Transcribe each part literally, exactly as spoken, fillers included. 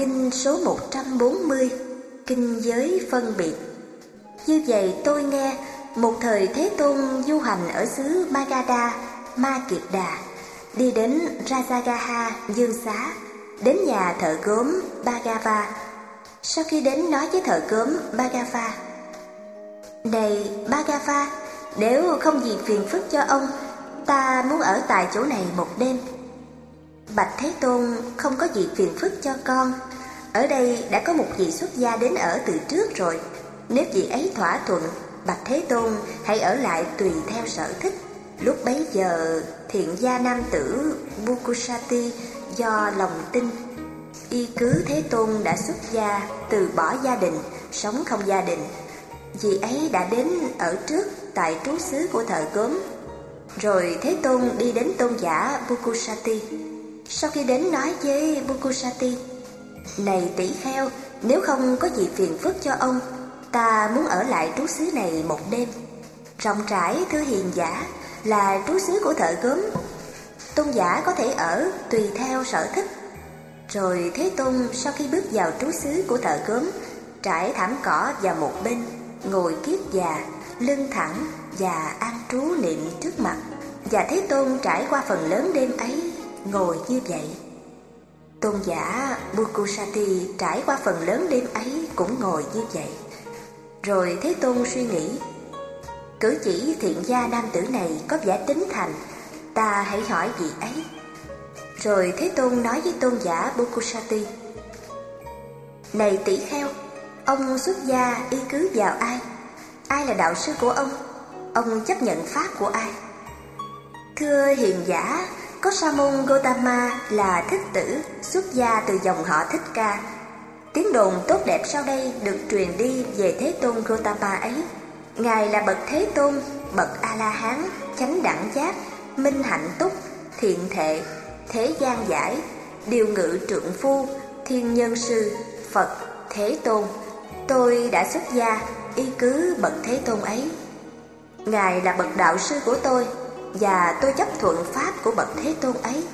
kinh số một trăm bốn mươi, kinh giới phân biệt. Như vậy tôi nghe, một thời Thế Tôn du hành ở xứ Magadha, Ma Kiệt Đà, đi đến Rajagaha, Dương Xá, đến nhà thợ gốm Bhagava. Sau khi đến nói với thợ gốm Bhagava: "Này Bhagava, nếu không gì phiền phức cho ông, ta muốn ở tại chỗ này một đêm." "Bạch Thế Tôn, không có gì phiền phức cho con. Ở đây đã có một vị xuất gia đến ở từ trước rồi. Nếu vị ấy thỏa thuận, Bạch Thế Tôn hãy ở lại tùy theo sở thích." Lúc bấy giờ, thiện gia nam tử Bukusati do lòng tin y cứ Thế Tôn đã xuất gia, từ bỏ gia đình, sống không gia đình. Vị ấy đã đến ở trước tại trú xứ của thợ gốm. Rồi Thế Tôn đi đến tôn giả Bukusati. Sau khi đến nói với Bukusati: "Này tỷ kheo, nếu không có gì phiền phức cho ông, ta muốn ở lại trú xứ này một đêm. Rộng rãi thưa hiền giả, là trú xứ của thợ gốm. Tôn giả có thể ở tùy theo sở thích." Rồi Thế Tôn sau khi bước vào trú xứ của thợ gốm, trải thảm cỏ vào một bên, ngồi kiết già, lưng thẳng và an trú niệm trước mặt. Và Thế Tôn trải qua phần lớn đêm ấy ngồi như vậy. Tôn giả Bukusati trải qua phần lớn đêm ấy cũng ngồi như vậy. Rồi Thế Tôn suy nghĩ: cử chỉ thiện gia nam tử này có vẻ tính thành, ta hãy hỏi vị ấy. Rồi Thế Tôn nói với tôn giả Bukusati: "Này tỷ kheo, ông xuất gia y cứ vào ai? Ai là đạo sư của ông? Ông chấp nhận pháp của ai?" "Thưa hiền giả, có Sa môn Gotama là thích tử, xuất gia từ dòng họ Thích Ca. Tiếng đồn tốt đẹp sau đây được truyền đi về Thế Tôn Gotama ấy. Ngài là bậc Thế Tôn, bậc A-la-hán, chánh đẳng giác, minh hạnh túc, thiện thệ, thế gian giải, điều ngự trượng phu, thiên nhân sư, Phật, Thế Tôn. Tôi đã xuất gia y cứ bậc Thế Tôn ấy. Ngài là bậc đạo sư của tôi, và tôi chấp thuận pháp của bậc Thế Tôn ấy."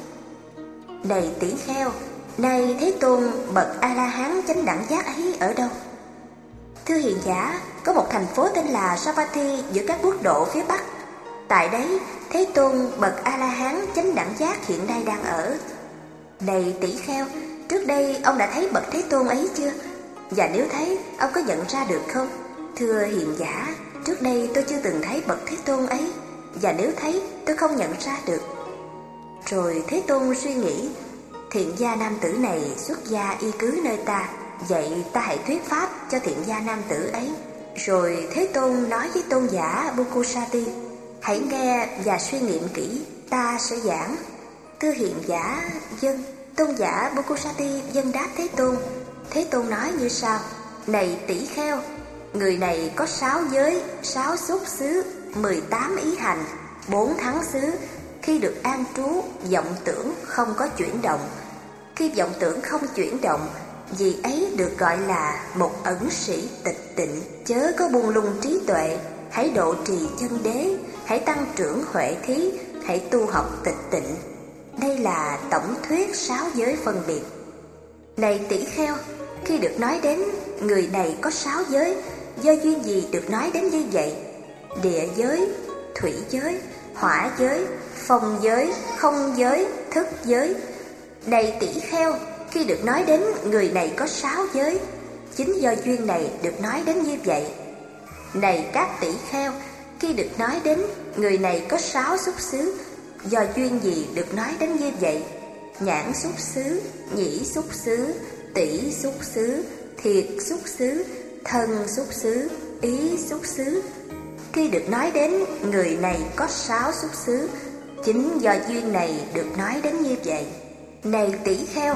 "Này tỷ kheo, nay Thế Tôn bậc A-la-hán chánh đẳng giác ấy ở đâu?" "Thưa hiền giả, có một thành phố tên là Savatthi giữa các quốc độ phía Bắc. Tại đấy, Thế Tôn bậc A-la-hán chánh đẳng giác hiện nay đang ở." "Này tỷ kheo, trước đây ông đã thấy bậc Thế Tôn ấy chưa? Và nếu thấy, ông có nhận ra được không?" "Thưa hiền giả, trước đây tôi chưa từng thấy bậc Thế Tôn ấy, và nếu thấy, tôi không nhận ra được." Rồi Thế Tôn suy nghĩ: thiện gia nam tử này xuất gia y cứ nơi ta, vậy ta hãy thuyết pháp cho thiện gia nam tử ấy. Rồi Thế Tôn nói với tôn giả Bukusati: "Hãy nghe và suy nghiệm kỹ, ta sẽ giảng." "Thưa hiền giả, dân." Tôn giả Bukusati dân đáp Thế Tôn. Thế Tôn nói như sau: "Này tỷ kheo, người này có sáu giới, sáu xúc xứ, mười tám ý hành, bốn thắng xứ. Khi được an trú, vọng tưởng không có chuyển động. Khi vọng tưởng không chuyển động, vì ấy được gọi là một ẩn sĩ tịch tịnh. Chớ có buông lung trí tuệ, hãy độ trì chân đế, hãy tăng trưởng huệ thí, hãy tu học tịch tịnh." Đây là tổng thuyết sáu giới phân biệt. Này tỷ kheo, khi được nói đến người này có sáu giới, do duyên gì được nói đến như vậy? Địa giới, thủy giới, hỏa giới, phong giới, không giới, thức giới. Này tỷ kheo, khi được nói đến người này có sáu giới, chính do duyên này được nói đến như vậy. Này các tỷ kheo, khi được nói đến người này có sáu xúc xứ, do duyên gì được nói đến như vậy? Nhãn xúc xứ, nhĩ xúc xứ, tỷ xúc xứ, thiệt xúc xứ, thân xúc xứ, ý xúc xứ. Khi được nói đến người này có sáu xúc xứ, chính do duyên này được nói đến như vậy. Này tỷ kheo,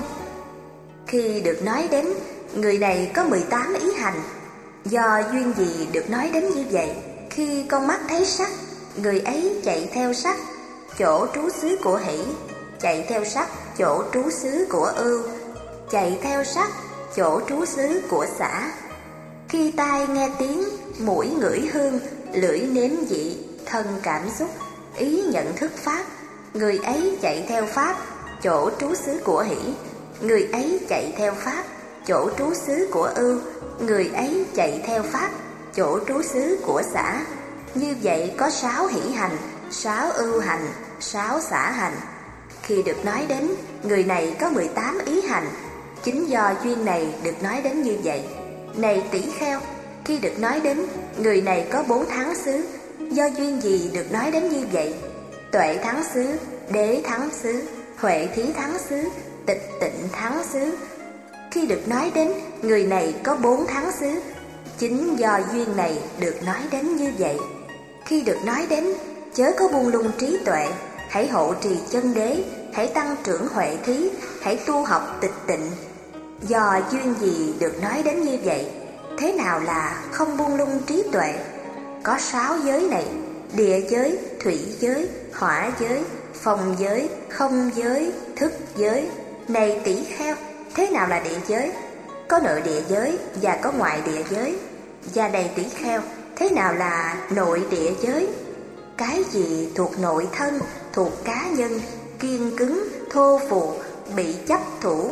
khi được nói đến người này có mười tám ý hành, do duyên gì được nói đến như vậy? Khi con mắt thấy sắc, người ấy chạy theo sắc, chỗ trú xứ của hỷ, chạy theo sắc, chỗ trú xứ của ưu, chạy theo sắc, chỗ trú xứ của xả. Khi tai nghe tiếng, mũi ngửi hương, lưỡi nếm vị, thân cảm xúc, ý nhận thức pháp, người ấy chạy theo pháp, chỗ trú xứ của hỷ, người ấy chạy theo pháp. chỗ trú xứ của ưu, người ấy chạy theo pháp, chỗ trú xứ của xả. Như vậy có sáu hỷ hành, sáu ưu hành, sáu xả hành. Khi được nói đến, người này có mười tám ý hành, chính do duyên này được nói đến như vậy. Này tỷ kheo, khi được nói đến, người này có bốn thắng xứ, do duyên gì được nói đến như vậy? Tuệ thắng xứ, đế thắng xứ, huệ thí thắng xứ, tịch tịnh thắng xứ. Khi được nói đến, người này có bốn thắng xứ, chính do duyên này được nói đến như vậy. Khi được nói đến, chớ có buông lung trí tuệ, hãy hộ trì chân đế, hãy tăng trưởng huệ thí, hãy tu học tịch tịnh. Do duyên gì được nói đến như vậy? Thế nào là không buông lung trí tuệ? Có sáu giới này: địa giới, thủy giới, hỏa giới, phong giới, không giới, thức giới. Này tỷ kheo, thế nào là địa giới? Có nội địa giới và có ngoại địa giới. Và này tỷ kheo, thế nào là nội địa giới? Cái gì thuộc nội thân, thuộc cá nhân, kiên cứng, thô phụ, bị chấp thủ,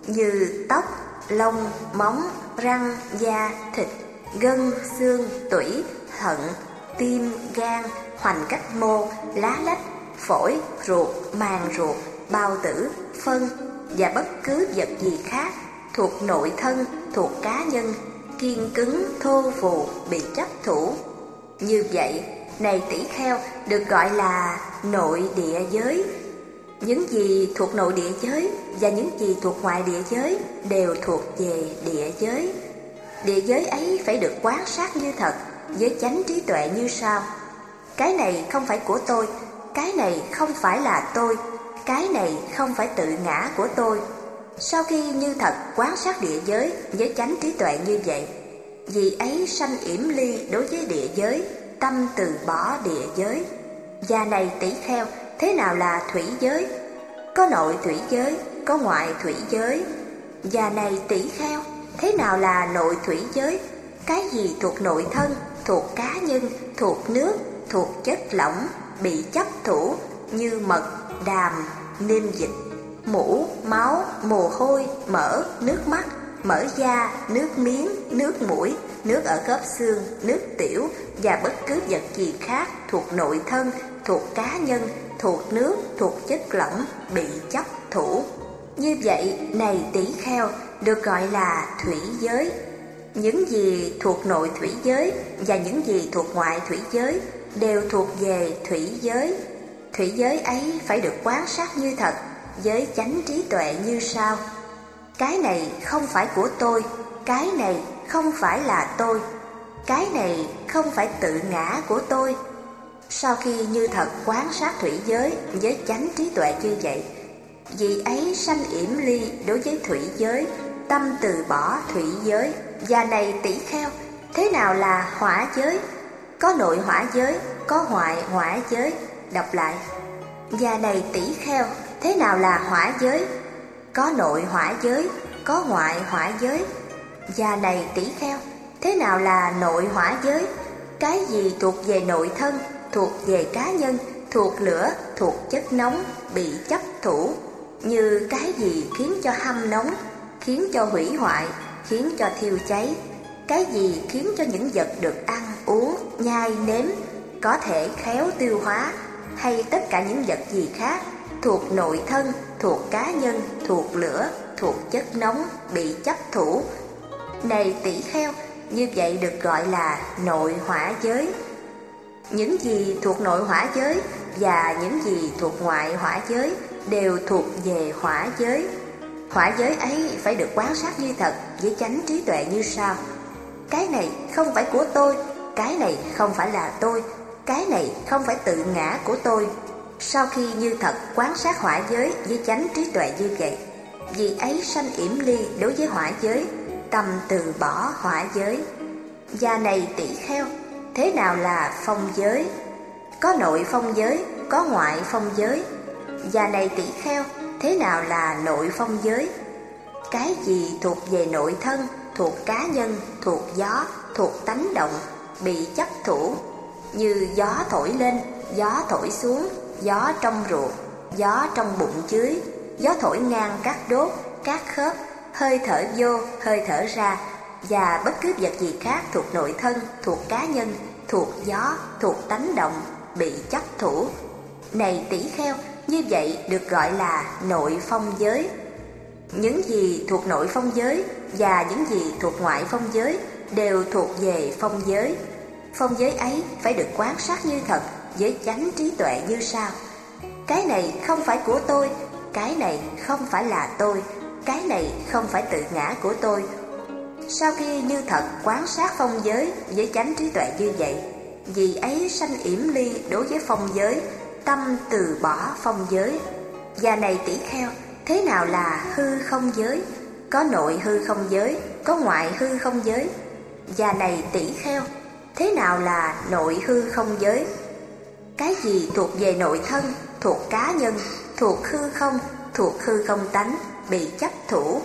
như tóc, lông, móng, răng, da, thịt, gân, xương, tủy, thận, tim, gan, hoành cách mô, lá lách, phổi, ruột, màng ruột, bao tử, phân và bất cứ vật gì khác thuộc nội thân, thuộc cá nhân, kiên cứng, thô phù, bị chấp thủ. Như vậy, này tỷ kheo, được gọi là nội địa giới. Những gì thuộc nội địa giới và những gì thuộc ngoại địa giới đều thuộc về địa giới. Địa giới ấy phải được quan sát như thật, với chánh trí tuệ như sau: cái này không phải của tôi, cái này không phải là tôi, cái này không phải tự ngã của tôi. Sau khi như thật quan sát địa giới với chánh trí tuệ như vậy, vì ấy sanh yểm ly đối với địa giới, tâm từ bỏ địa giới. Và này tỷ kheo, thế nào là thủy giới? Có nội thủy giới, có ngoại thủy giới. Và này tỷ kheo, thế nào là nội thủy giới? Cái gì thuộc nội thân, thuộc cá nhân, thuộc nước, thuộc chất lỏng, bị chấp thủ, như mật, đàm, niêm dịch, mũ, máu, mồ hôi, mỡ, nước mắt, mỡ da, nước miếng, nước mũi, nước ở khớp xương, nước tiểu và bất cứ vật gì khác thuộc nội thân, thuộc cá nhân, thuộc nước, thuộc chất lỏng, bị chấp thủ. Như vậy, này tỷ kheo, được gọi là thủy giới. Những gì thuộc nội thủy giới và những gì thuộc ngoại thủy giới đều thuộc về thủy giới. Thủy giới ấy phải được quan sát như thật, với chánh trí tuệ như sau: cái này không phải của tôi, cái này không phải là tôi, cái này không phải tự ngã của tôi. Sau khi như thật quan sát thủy giới với chánh trí tuệ như vậy, vì ấy sanh yểm ly đối với thủy giới, tâm từ bỏ thủy giới. Và này tỷ kheo, thế nào là hỏa giới? Có nội hỏa giới, có ngoại hỏa giới. Đọc lại: và này tỷ kheo, thế nào là hỏa giới? Có nội hỏa giới, có ngoại hỏa giới. Và này tỷ kheo, thế nào là nội hỏa giới? Cái gì thuộc về nội thân, thuộc về cá nhân, thuộc lửa, thuộc chất nóng, bị chấp thủ, như cái gì khiến cho hâm nóng, khiến cho hủy hoại, khiến cho thiêu cháy, cái gì khiến cho những vật được ăn, uống, nhai, nếm có thể khéo tiêu hóa, hay tất cả những vật gì khác thuộc nội thân, thuộc cá nhân, thuộc lửa, thuộc chất nóng, bị chấp thủ. Này tỷ kheo, như vậy được gọi là nội hỏa giới. Những gì thuộc nội hỏa giới và những gì thuộc ngoại hỏa giới đều thuộc về hỏa giới. Hỏa giới ấy phải được quan sát như thật với chánh trí tuệ như sau: cái này không phải của tôi, cái này không phải là tôi, cái này không phải tự ngã của tôi. Sau khi như thật quan sát hỏa giới với chánh trí tuệ như vậy, vì ấy sanh yểm ly đối với hỏa giới, tâm từ bỏ hỏa giới. Và này tỷ kheo, thế nào là phong giới? Có nội phong giới, có ngoại phong giới. Và này tỷ kheo, thế nào là nội phong giới? Cái gì thuộc về nội thân, thuộc cá nhân, thuộc gió, thuộc tánh động, bị chấp thủ, như gió thổi lên, gió thổi xuống, gió trong ruột, gió trong bụng dưới, gió thổi ngang các đốt, các khớp, hơi thở vô, hơi thở ra, và bất cứ vật gì khác thuộc nội thân, thuộc cá nhân, thuộc gió, thuộc tánh động, bị chấp thủ. Này tỷ kheo, như vậy được gọi là nội phong giới. Những gì thuộc nội phong giới và những gì thuộc ngoại phong giới đều thuộc về phong giới. Phong giới ấy phải được quan sát như thật với chánh trí tuệ như sau: cái này không phải của tôi, cái này không phải là tôi, cái này không phải tự ngã của tôi. Sau khi như thật quan sát phong giới với chánh trí tuệ như vậy, vì ấy sanh yểm ly đối với phong giới, tâm từ bỏ phong giới. Và này tỷ kheo, thế nào là hư không giới? Có nội hư không giới, có ngoại hư không giới. Và này tỷ kheo, thế nào là nội hư không giới? Cái gì thuộc về nội thân, thuộc cá nhân, thuộc hư không, thuộc hư không tánh, bị chấp thủ,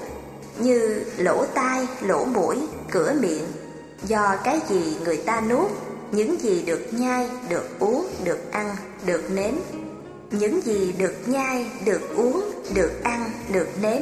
như lỗ tai, lỗ mũi, cửa miệng. Do cái gì người ta nuốt, những gì được nhai, được uống, được ăn, được nếm. Những gì được nhai, được uống, được ăn, được nếm.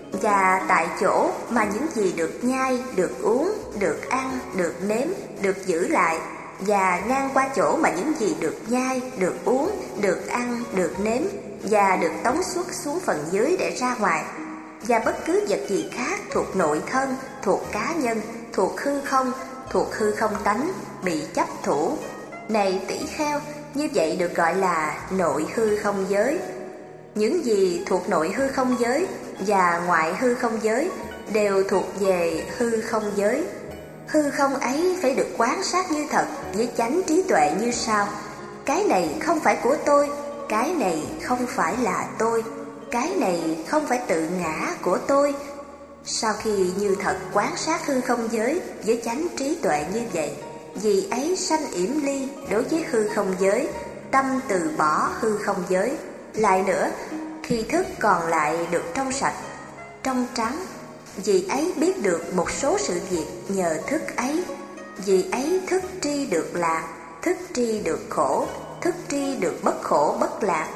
Và tại chỗ mà những gì được nhai, được uống, được ăn, được nếm, được giữ lại, và ngang qua chỗ mà những gì được nhai, được uống, được ăn, được nếm, và được tống xuất xuống phần dưới để ra ngoài. Và bất cứ vật gì khác thuộc nội thân, thuộc cá nhân, thuộc hư không, thuộc hư không tánh, bị chấp thủ. Này tỷ kheo, như vậy được gọi là nội hư không giới. Những gì thuộc nội hư không giới và ngoại hư không giới đều thuộc về hư không giới. Hư không ấy phải được quan sát như thật với chánh trí tuệ như sau: cái này không phải của tôi, cái này không phải là tôi, cái này không phải tự ngã của tôi. Sau khi như thật quan sát hư không giới với chánh trí tuệ như vậy, vì ấy sanh yểm ly đối với hư không giới, tâm từ bỏ hư không giới. Lại nữa, khi thức còn lại được trong sạch, trong trắng, vì ấy biết được một số sự việc nhờ thức ấy. Vì ấy thức tri được lạc, thức tri được khổ, thức tri được bất khổ bất lạc.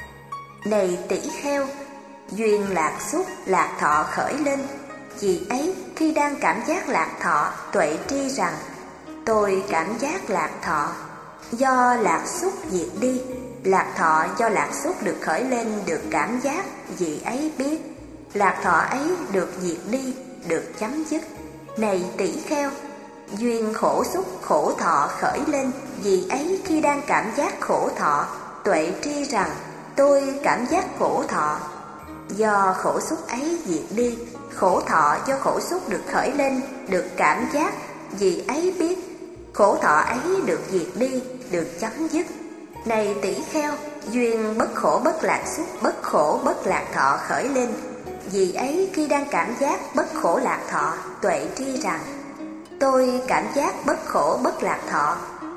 Này tỷ kheo, duyên lạc xúc lạc thọ khởi lên. Vì ấy khi đang cảm giác lạc thọ, tuệ tri rằng tôi cảm giác lạc thọ. Do lạc xúc diệt đi, lạc thọ do lạc xúc được khởi lên được cảm giác, vì ấy biết lạc thọ ấy được diệt đi, được chấm dứt. Này tỷ kheo, duyên khổ xúc khổ thọ khởi lên. Vì ấy khi đang cảm giác khổ thọ, tuệ tri rằng tôi cảm giác khổ thọ. Do khổ xúc ấy diệt đi, khổ thọ do khổ xúc được khởi lên, được cảm giác, vì ấy biết khổ thọ ấy được diệt đi, được chấm dứt. Này tỷ kheo, duyên bất khổ bất lạc xúc, bất khổ bất lạc thọ khởi lên. Vì ấy khi đang cảm giác bất khổ lạc thọ, tuệ tri rằng tôi cảm giác bất khổ bất lạc thọ.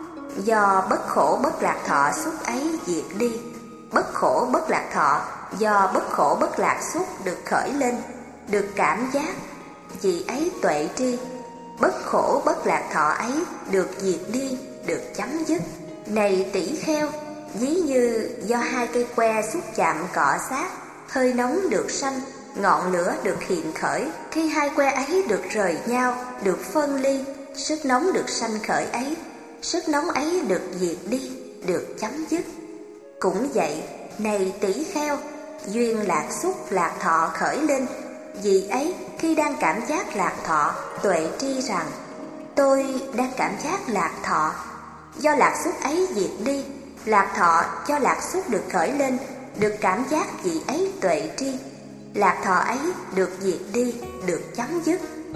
Do bất khổ bất lạc thọ xúc ấy diệt đi, bất khổ bất lạc thọ do bất khổ bất lạc xúc được khởi lên, được cảm giác, vì ấy tuệ tri bất khổ bất lạc thọ ấy được diệt đi, được chấm dứt. Này tỷ kheo, ví như do hai cây que xúc chạm cọ sát, hơi nóng được sanh, ngọn lửa được hiện khởi. Khi hai que ấy được rời nhau, được phân ly, sức nóng được sanh khởi ấy, sức nóng ấy được diệt đi, được chấm dứt. Cũng vậy, này tỷ kheo, duyên lạc xúc lạc thọ khởi lên. Vì ấy khi đang cảm giác lạc thọ, tuệ tri rằng tôi đang cảm giác lạc thọ. Do lạc xúc ấy diệt đi, lạc thọ do lạc xúc được khởi lên, được cảm giác, vì ấy tuệ tri lạc thọ ấy được diệt đi, được chấm dứt.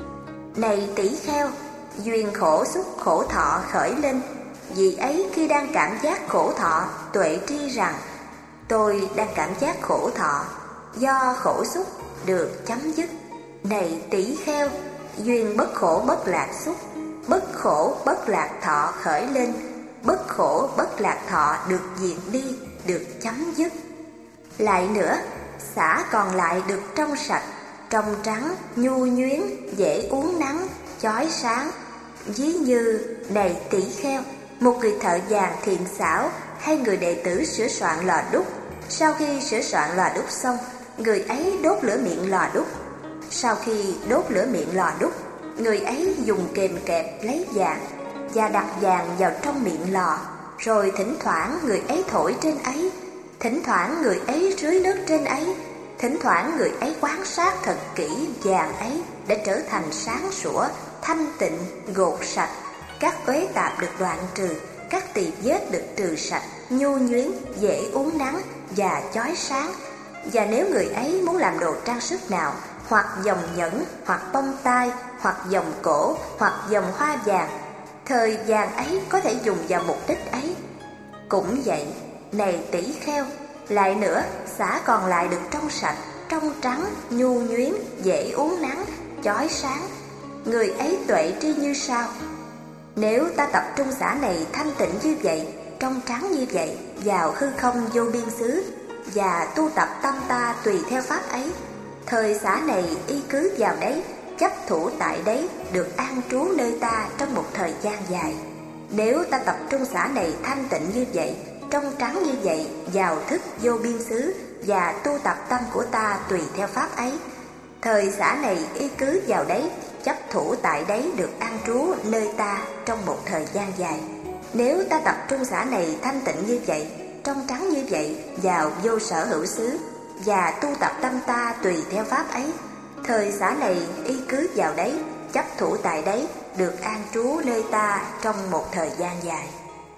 Này tỷ kheo, duyên khổ xúc khổ thọ khởi lên. Vì ấy khi đang cảm giác khổ thọ, tuệ tri rằng tôi đang cảm giác khổ thọ. Do khổ xúc được chấm dứt. Này tỷ kheo, duyên bất khổ bất lạc xúc, bất khổ bất lạc thọ khởi lên. Bất khổ bất lạc thọ được diệt đi, được chấm dứt. Lại nữa, xả còn lại được trong sạch, trong trắng, nhu nhuyến, dễ uống nắng, chói sáng. Ví như, này tỷ kheo, một người thợ vàng thiện xảo hay người đệ tử sửa soạn lò đúc. Sau khi sửa soạn lò đúc xong, người ấy đốt lửa miệng lò đúc. Sau khi đốt lửa miệng lò đúc, người ấy dùng kềm kẹp lấy vàng và đặt vàng vào trong miệng lò, rồi thỉnh thoảng người ấy thổi trên ấy, thỉnh thoảng người ấy rưới nước trên ấy, thỉnh thoảng người ấy quan sát thật kỹ vàng ấy để trở thành sáng sủa, thanh tịnh, gột sạch. Các uế tạp được đoạn trừ, các tỳ vết được trừ sạch, nhu nhuyến, dễ uốn nắn và chói sáng. Và nếu người ấy muốn làm đồ trang sức nào, hoặc vòng nhẫn, hoặc bông tai, hoặc vòng cổ, hoặc vòng hoa vàng, thời vàng ấy có thể dùng vào mục đích ấy. Cũng vậy, này tỷ kheo, lại nữa, xả còn lại được trong sạch, trong trắng, nhu nhuyến, dễ uốn nắn, chói sáng. Người ấy tuệ tri như sau: nếu ta tập trung xả này thanh tịnh như vậy, trong trắng như vậy, vào hư không vô biên xứ, và tu tập tâm ta tùy theo pháp ấy, thời xả này y cứ vào đấy, chấp thủ tại đấy, được an trú nơi ta trong một thời gian dài. Nếu ta tập trung xả này thanh tịnh như vậy, trong trắng như vậy, vào thức vô biên xứ, và tu tập tâm của ta tùy theo pháp ấy, thời xả này y cứ vào đấy, chấp thủ tại đấy, được an trú nơi ta trong một thời gian dài. Nếu ta tập trung xả này thanh tịnh như vậy, trong trắng như vậy, vào vô sở hữu xứ, và tu tập tâm ta tùy theo pháp ấy, thời xả này y cứ vào đấy, chấp thủ tại đấy, được an trú nơi ta trong một thời gian dài.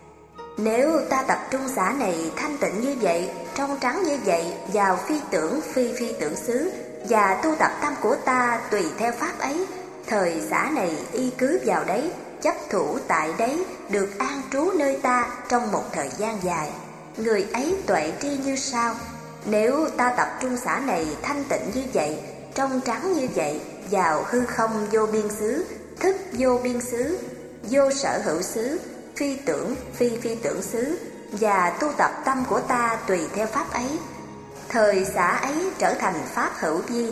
Nếu ta tập trung xả này thanh tịnh như vậy, trong trắng như vậy, vào phi tưởng phi phi tưởng xứ, và tu tập tâm của ta tùy theo pháp ấy, thời xả này y cứ vào đấy, chấp thủ tại đấy, được an trú nơi ta trong một thời gian dài. Người ấy tuệ tri như sau: nếu ta tập trung xả này thanh tịnh như vậy, trong trắng như vậy, vào hư không vô biên xứ, thức vô biên xứ, vô sở hữu xứ, phi tưởng phi phi tưởng xứ, và tu tập tâm của ta tùy theo pháp ấy, thời xả ấy trở thành pháp hữu vi.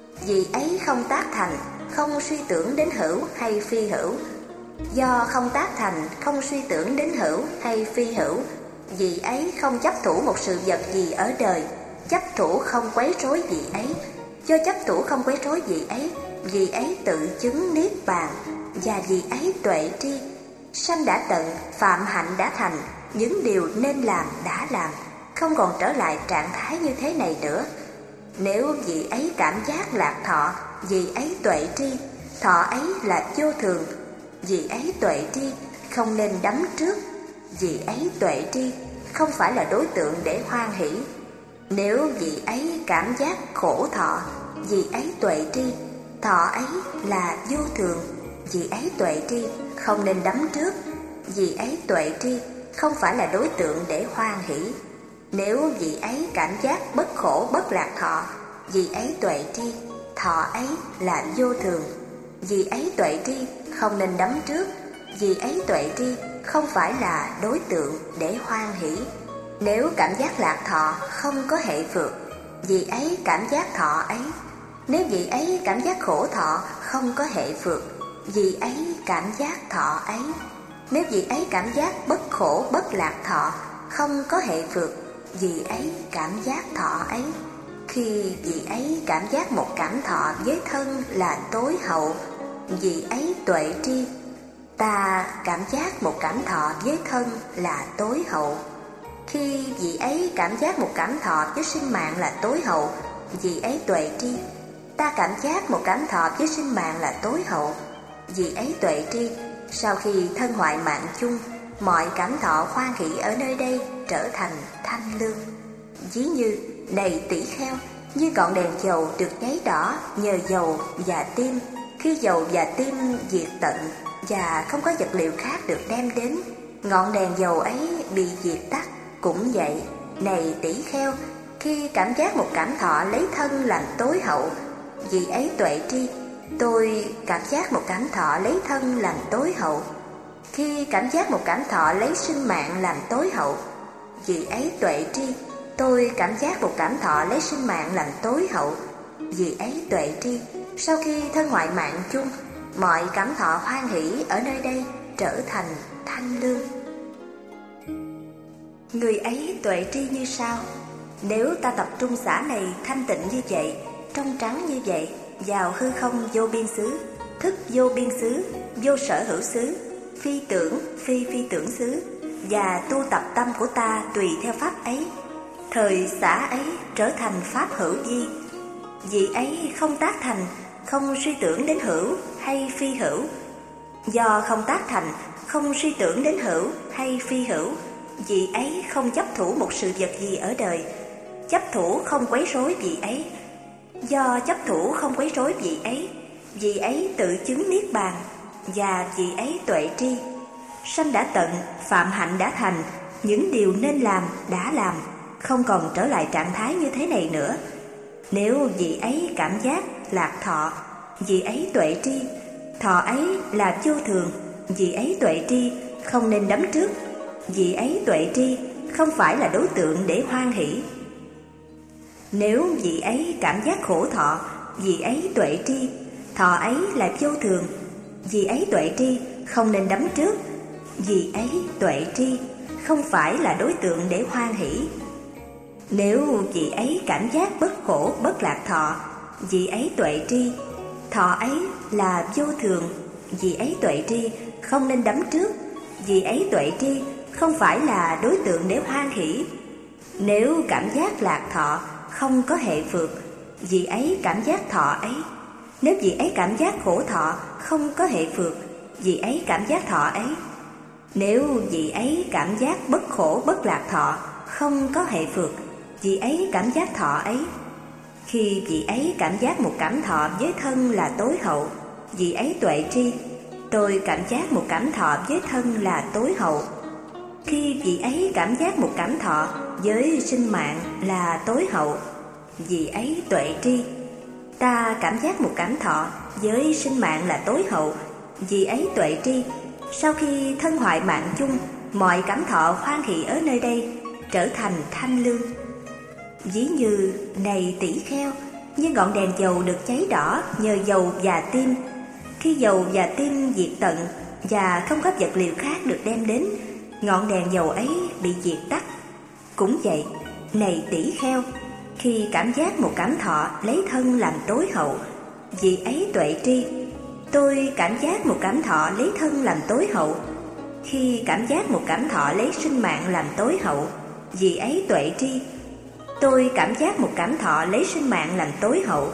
Vì ấy không tác thành, không suy tưởng đến hữu hay phi hữu. Do không tác thành, không suy tưởng đến hữu hay phi hữu, vì ấy không chấp thủ một sự vật gì ở đời, chấp thủ không quấy rối vì ấy. Do chấp thủ không quấy rối vì ấy, vì ấy tự chứng niết bàn, và vì ấy tuệ tri. Sanh đã tận, phạm hạnh đã thành, những điều nên làm đã làm, không còn trở lại trạng thái như thế này nữa. Nếu vì ấy cảm giác lạc thọ, vì ấy tuệ tri, thọ ấy là vô thường, vì ấy tuệ tri, không nên đắm trước, vì ấy tuệ tri, không phải là đối tượng để hoan hỷ. Nếu vì ấy cảm giác khổ thọ, vì ấy tuệ tri, thọ ấy là vô thường, vì ấy tuệ tri, không nên đắm trước, vì ấy tuệ tri, không phải là đối tượng để hoan hỷ. Nếu vì ấy cảm giác bất khổ bất lạc thọ, vì ấy tuệ tri, thọ ấy là vô thường, vì ấy tuệ tri, không nên đắm trước, vì ấy tuệ tri, không phải là đối tượng để hoan hỷ. Nếu cảm giác lạc thọ không có hệ phược, vì ấy cảm giác thọ ấy. Nếu vì ấy cảm giác khổ thọ không có hệ phược, vì ấy cảm giác thọ ấy. Nếu vì ấy cảm giác bất khổ bất lạc thọ không có hệ phược, vì ấy cảm giác thọ ấy. Khi vì ấy cảm giác một cảm thọ với thân là tối hậu, vì ấy tuệ tri, ta cảm giác một cảm thọ với thân là tối hậu. Khi vì ấy cảm giác một cảm thọ với sinh mạng là tối hậu, vì ấy tuệ tri, ta cảm giác một cảm thọ với sinh mạng là tối hậu, vì ấy tuệ tri. Sau khi thân hoại mạng chung, mọi cảm thọ hoan hỷ ở nơi đây trở thành thanh lương. Ví như, này tỷ kheo, như ngọn đèn dầu được nháy đỏ nhờ dầu và tim. Khi dầu và tim diệt tận và không có vật liệu khác được đem đến, ngọn đèn dầu ấy bị diệt tắt. Cũng vậy, này tỷ kheo, khi cảm giác một cảm thọ lấy thân làm tối hậu, vì ấy tuệ tri, tôi cảm giác một cảm thọ lấy thân làm tối hậu. Khi cảm giác một cảm thọ lấy sinh mạng làm tối hậu, vì ấy tuệ tri, tôi cảm giác một cảm thọ lấy sinh mạng làm tối hậu. Vì ấy tuệ tri, sau khi thân hoại mạng chung, mọi cảm thọ hoan hỷ ở nơi đây trở thành thanh lương. Người ấy tuệ tri như sau: nếu ta tập trung xả này thanh tịnh như vậy, trong trắng như vậy, vào hư không vô biên xứ, thức vô biên xứ, vô sở hữu xứ, phi tưởng phi phi tưởng xứ, và tu tập tâm của ta tùy theo pháp ấy. Thời xả ấy trở thành pháp hữu vi. Vị ấy không tác thành, không suy tưởng đến hữu hay phi hữu. Do không tác thành, không suy tưởng đến hữu hay phi hữu, vị ấy không chấp thủ một sự vật gì ở đời. Chấp thủ không quấy rối vị ấy. Do chấp thủ không quấy rối vị ấy, vị ấy tự chứng niết bàn, và vị ấy tuệ tri. Sanh đã tận, phạm hạnh đã thành, những điều nên làm đã làm, không còn trở lại trạng thái như thế này nữa. Nếu vị ấy cảm giác lạc thọ, vị ấy tuệ tri. Thọ ấy là vô thường, vị ấy tuệ tri, không nên đắm trước. Vị ấy tuệ tri, không phải là đối tượng để hoan hỷ. Nếu vị ấy cảm giác khổ thọ, vị ấy tuệ tri. Thọ ấy là vô thường, vị ấy tuệ tri, không nên đắm trước. Vị ấy tuệ tri, không phải là đối tượng để hoan hỷ. Nếu vị ấy cảm giác bất khổ bất lạc thọ, vị ấy tuệ tri. Thọ ấy là vô thường, vị ấy tuệ tri, không nên đắm trước. Vị ấy tuệ tri, không phải là đối tượng để hoan hỷ. Nếu cảm giác lạc thọ không có hệ phược, vị ấy cảm giác thọ ấy. Nếu vị ấy cảm giác khổ thọ không có hệ phược, vị ấy cảm giác thọ ấy. Nếu vị ấy cảm giác bất khổ bất lạc thọ không có hệ phược, vị ấy cảm giác thọ ấy. Khi vị ấy cảm giác một cảm thọ với thân là tối hậu, vị ấy tuệ tri. Tôi cảm giác một cảm thọ với thân là tối hậu. Khi vị ấy cảm giác một cảm thọ với sinh mạng là tối hậu, vị ấy tuệ tri. Ta cảm giác một cảm thọ với sinh mạng là tối hậu, vị ấy tuệ tri. Sau khi thân hoại mạng chung, mọi cảm thọ hoan hỷ ở nơi đây trở thành thanh lương. Ví như này tỷ kheo, như ngọn đèn dầu được cháy đỏ nhờ dầu và tim. Khi dầu và tim diệt tận và không có vật liệu khác được đem đến, ngọn đèn dầu ấy bị diệt tắt. Cũng vậy, này tỷ kheo, khi cảm giác một cảm thọ lấy thân làm tối hậu, vị ấy tuệ tri. Tôi cảm giác một cảm thọ lấy thân làm tối hậu. Khi cảm giác một cảm thọ lấy sinh mạng làm tối hậu, vị ấy tuệ tri. Tôi cảm giác một cảm thọ lấy sinh mạng làm tối hậu,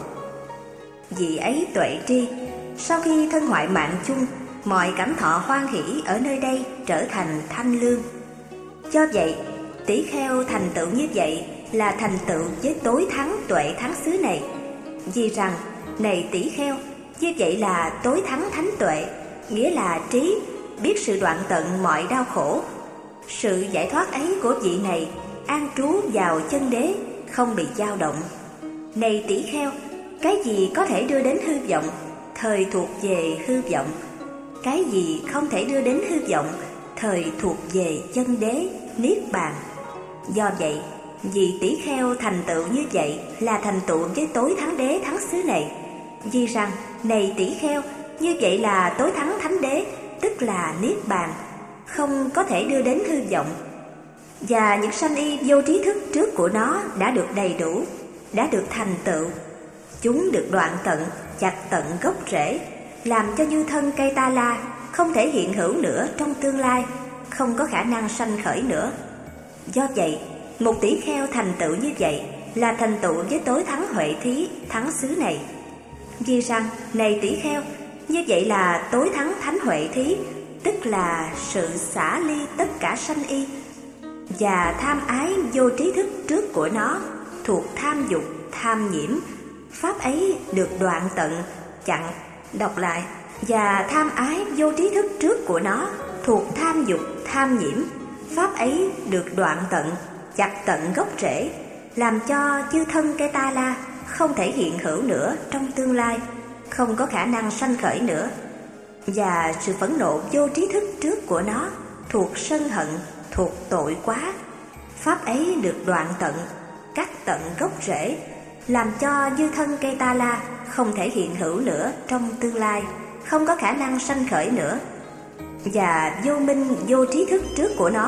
vị ấy tuệ tri. Sau khi thân hoại mạng chung, mọi cảm thọ hoan hỷ ở nơi đây trở thành thanh lương. Do vậy, tỷ kheo thành tựu như vậy là thành tựu với tối thắng tuệ thắng xứ này. Vì rằng, này tỷ kheo, như vậy là tối thắng thánh tuệ, nghĩa là trí, biết sự đoạn tận mọi đau khổ. Sự giải thoát ấy của vị này an trú vào chân đế, không bị dao động. Này tỷ kheo, cái gì có thể đưa đến hư vọng, thời thuộc về hư vọng. Cái gì không thể đưa đến hư vọng, thời thuộc về chân đế, niết bàn. Do vậy, vị tỷ kheo thành tựu như vậy là thành tựu với tối thắng đế thắng xứ này. Vì rằng, này tỷ kheo, như vậy là tối thắng thánh đế, tức là niết bàn, không có thể đưa đến hư vọng. Và những sanh y vô trí thức trước của nó đã được đầy đủ, đã được thành tựu. Chúng được đoạn tận, chặt tận gốc rễ, làm cho như thân cây ta la, không thể hiện hữu nữa trong tương lai, không có khả năng sanh khởi nữa. Do vậy, một tỷ kheo thành tựu như vậy là thành tựu với tối thắng huệ thí, thắng xứ này. Vì rằng, này tỷ kheo, như vậy là tối thắng thánh huệ thí, tức là sự xả ly tất cả sanh y. Và tham ái vô trí thức trước của nó thuộc tham dục, tham nhiễm, pháp ấy được đoạn tận, chặn, đọc lại. Và tham ái vô trí thức trước của nó thuộc tham dục, tham nhiễm, pháp ấy được đoạn tận, chặt tận gốc rễ, làm cho chư thân cây ta la không thể hiện hữu nữa trong tương lai, không có khả năng sanh khởi nữa. Và sự phẫn nộ vô trí thức trước của nó thuộc sân hận, thuộc tội quá, pháp ấy được đoạn tận, cắt tận gốc rễ, làm cho như thân cây ta la không thể hiện hữu nữa trong tương lai, không có khả năng sanh khởi nữa. Và vô minh vô trí thức trước của nó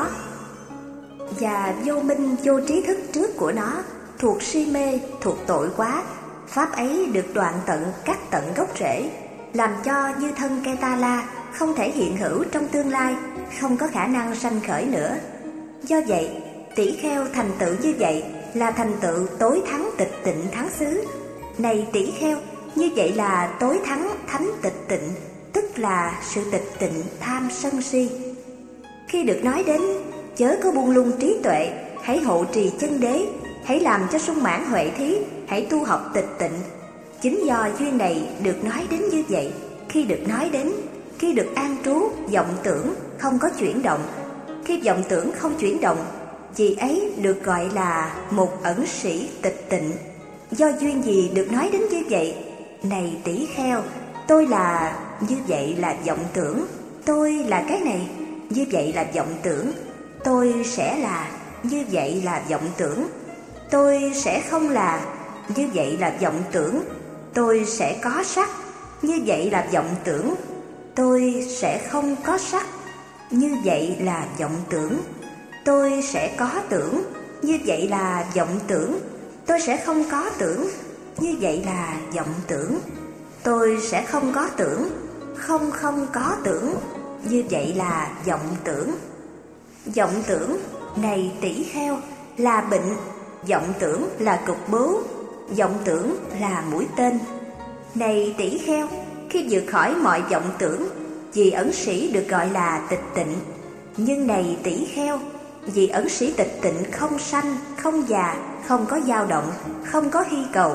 và vô minh vô trí thức trước của nó thuộc si mê, thuộc tội quá, pháp ấy được đoạn tận cắt tận gốc rễ, làm cho như thân Ketala không thể hiện hữu trong tương lai, không có khả năng sanh khởi nữa. Do vậy, tỷ kheo thành tựu như vậy là thành tựu tối thắng tịch tịnh thắng xứ. Này tỷ kheo, như vậy là tối thắng thánh tịch tịnh, tức là sự tịch tịnh tham sân si. Khi được nói đến chớ có buông lung trí tuệ, hãy hộ trì chân đế, hãy làm cho sung mãn huệ thí, hãy tu học tịch tịnh. Chính do duyên này được nói đến như vậy. Khi được nói đến, khi được an trú, vọng tưởng không có chuyển động. Khi vọng tưởng không chuyển động, vì ấy được gọi là một ẩn sĩ tịch tịnh. Do duyên gì được nói đến như vậy? Này tỷ kheo, tôi là như vậy là vọng tưởng, tôi là cái này, như vậy là vọng tưởng, tôi sẽ là, như vậy là vọng tưởng, tôi sẽ không là, như vậy là vọng tưởng, tôi sẽ có sắc, như vậy là vọng tưởng, tôi sẽ không có sắc, như vậy là vọng tưởng, tôi sẽ có tưởng, như vậy là vọng tưởng, tôi sẽ không có tưởng, như vậy là vọng tưởng, tôi sẽ không có tưởng, không không có tưởng, như vậy là vọng tưởng. Vọng tưởng, này tỷ kheo, là bệnh, vọng tưởng là cục bướu, vọng tưởng là mũi tên. Này tỷ kheo, khi vượt khỏi mọi vọng tưởng, vì ẩn sĩ được gọi là tịch tịnh. Nhưng này tỷ kheo, vì ẩn sĩ tịch tịnh không sanh, không già, không có dao động, không có hy cầu.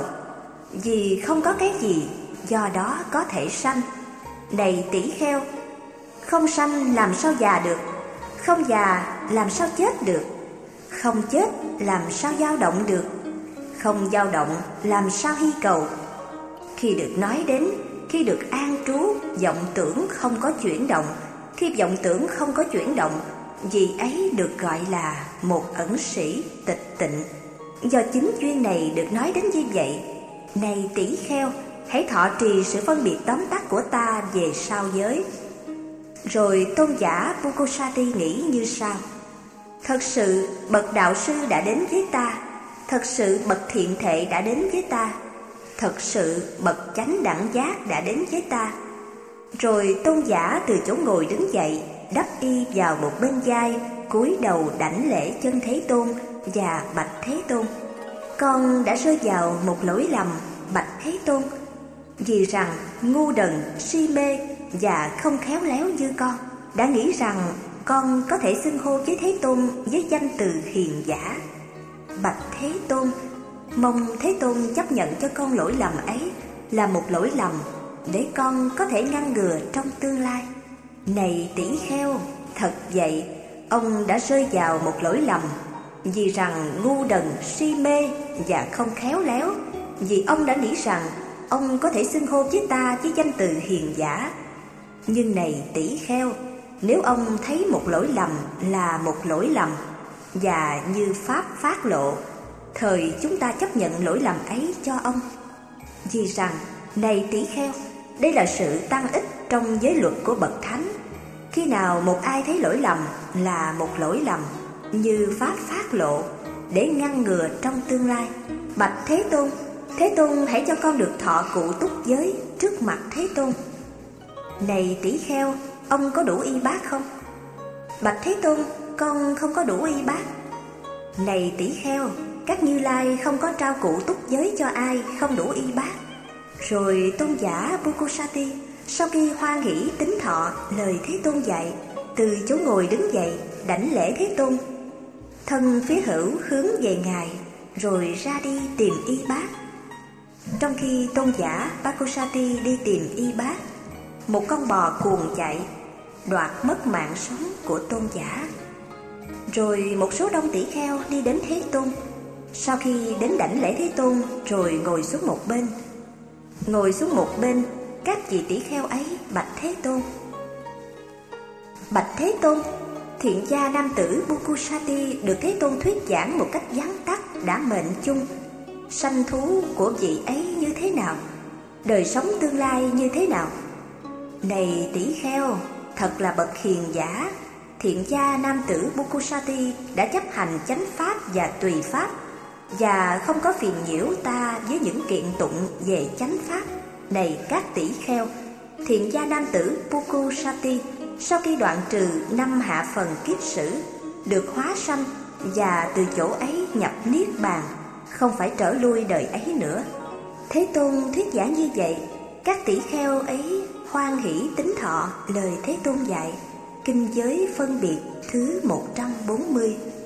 Vì không có cái gì, do đó có thể sanh. Này tỷ kheo, không sanh làm sao già được, không già làm sao chết được, không chết làm sao dao động được, không dao động làm sao hy cầu. Khi được nói đến, khi được an trú, vọng tưởng không có chuyển động. Khi vọng tưởng không có chuyển động, vì ấy được gọi là một ẩn sĩ tịch tịnh. Do chính duyên này được nói đến như vậy. Này tỷ kheo, hãy thọ trì sự phân biệt tóm tắt của ta về sao giới. Rồi tôn giả Pukosati nghĩ như sau: thật sự bậc đạo sư đã đến với ta, thật sự bậc thiện thệ đã đến với ta, thật sự bậc chánh đẳng giác đã đến với ta. Rồi tôn giả từ chỗ ngồi đứng dậy, đắp y vào một bên vai, cúi đầu đảnh lễ chân Thế Tôn và bạch Thế Tôn: con đã rơi vào một lỗi lầm, bạch Thế Tôn, vì rằng ngu đần, si mê và không khéo léo như con đã nghĩ rằng con có thể xưng hô với Thế Tôn với danh từ hiền giả. Bạch Thế Tôn, mong Thế Tôn chấp nhận cho con lỗi lầm ấy là một lỗi lầm, để con có thể ngăn ngừa trong tương lai. Này tỷ kheo, thật vậy, ông đã rơi vào một lỗi lầm, vì rằng ngu đần, si mê và không khéo léo, vì ông đã nghĩ rằng ông có thể xưng hô với ta với danh từ hiền giả. Nhưng này tỷ kheo, nếu ông thấy một lỗi lầm là một lỗi lầm, và như Pháp phát lộ, thời chúng ta chấp nhận lỗi lầm ấy cho ông. Vì rằng, này tỷ kheo, đây là sự tăng ích trong giới luật của bậc thánh. Khi nào một ai thấy lỗi lầm là một lỗi lầm, như Pháp phát lộ, để ngăn ngừa trong tương lai. Bạch Thế Tôn, Thế Tôn hãy cho con được thọ cụ túc giới trước mặt Thế Tôn. Này tỷ kheo, ông có đủ y bát không? Bạch Thế Tôn, con không có đủ y bát. Này tỷ kheo, các Như Lai không có trao cụ túc giới cho ai không đủ y bát. Rồi tôn giả Pukosati sau khi hoan hỷ tín thọ lời Thế Tôn dạy, từ chỗ ngồi đứng dậy đảnh lễ Thế Tôn, thân phía hữu hướng về Ngài, rồi ra đi tìm y bát. Trong khi tôn giả Pukosati đi tìm y bát, một con bò cuồng chạy đoạt mất mạng sống của tôn giả. Rồi một số đông tỷ kheo đi đến Thế Tôn. Sau khi đến đảnh lễ Thế Tôn, rồi ngồi xuống một bên. Ngồi xuống một bên, các vị tỷ kheo ấy bạch Thế Tôn: bạch Thế Tôn, thiện gia nam tử Pukosati được Thế Tôn thuyết giảng một cách vắn tắt đã mệnh chung. Sanh thú của vị ấy như thế nào? Đời sống tương lai như thế nào? Này tỷ kheo, thật là bậc hiền giả. Thiện gia nam tử Pukosati đã chấp hành chánh pháp và tùy pháp, và không có phiền nhiễu ta với những kiện tụng về chánh pháp. Này các tỷ kheo, thiện gia nam tử Pukusati sau khi đoạn trừ năm hạ phần kiết sử được hóa sanh, và từ chỗ ấy nhập niết bàn, không phải trở lui đời ấy nữa. Thế Tôn thuyết giảng như vậy, các tỷ kheo ấy hoan hỷ tín thọ lời Thế Tôn dạy. Kinh giới phân biệt thứ một trăm bốn mươi.